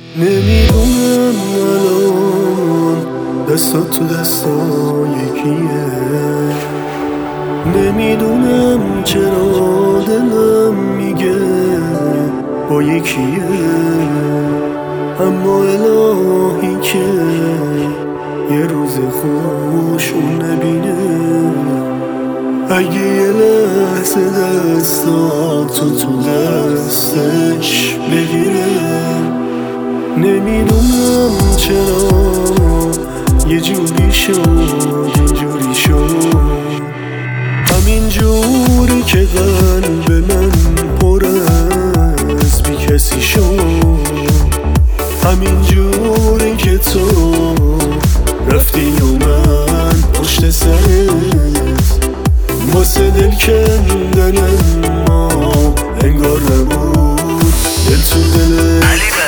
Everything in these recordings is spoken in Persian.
نمیدونم الان دستات تو دستای کیه، نمیدونم چرا دلم میگه با یکیه، اما الهی که یه روز خوش اون نبینه. اگه یه لحظه دستاتو تو دستش بگیره، نمیدونم چرا یه جوری شد اینجوری شد، همین جوری که قلب من پر از بی کسی شد، همین جوری که تو رفتی و من پشت سرت واسه دل کندن، ما انگار نبود دل تو دلت.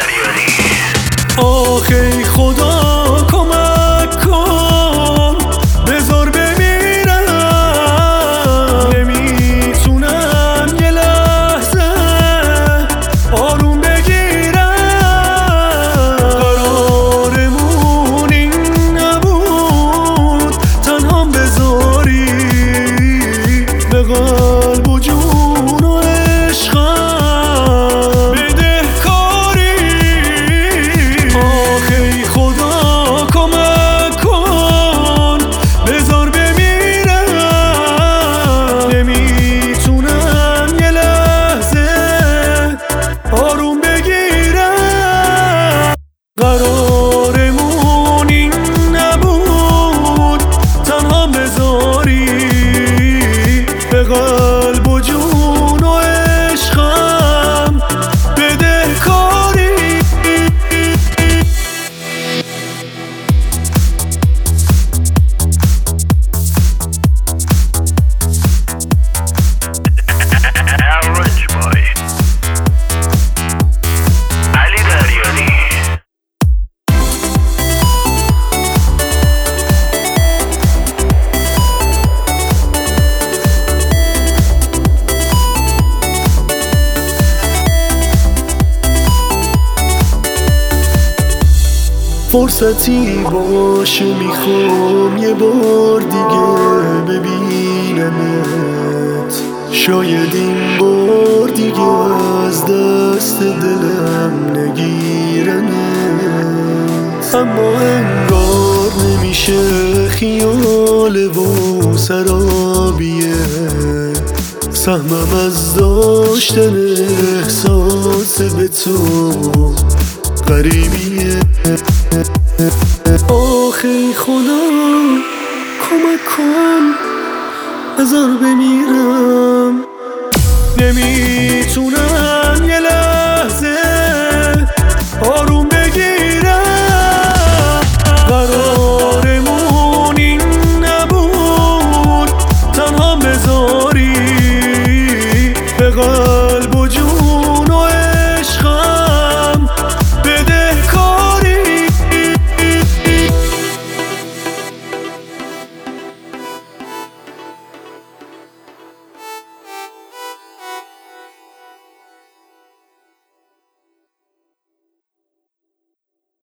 آخی خدا کمک کن بذار بمیرم، نمیتونم یه لحظه آروم بگیرم، قرارمون این نبود تنها بذاری به قلب و جون و عشقم بدهکاری. آخی خدا کمک کن بذار بمیرم، نمیتونم یه لحظه آروم بگیرم، قرارمون این نبود تنها بذاری به قلب و جون و عشقم بدهکاری. Orange Boy علی دریانی. فرصتی باشه میخوام یه بار دیگه ببینمت، شاید این بار دیگه از دست دلم نگیرمت، اما انگار نمیشه، خیال و سرابیه، سهمم از داشتن احساس به تو غریبیه. آخی خدا کمک کن بذار بمیرم، نمیتونم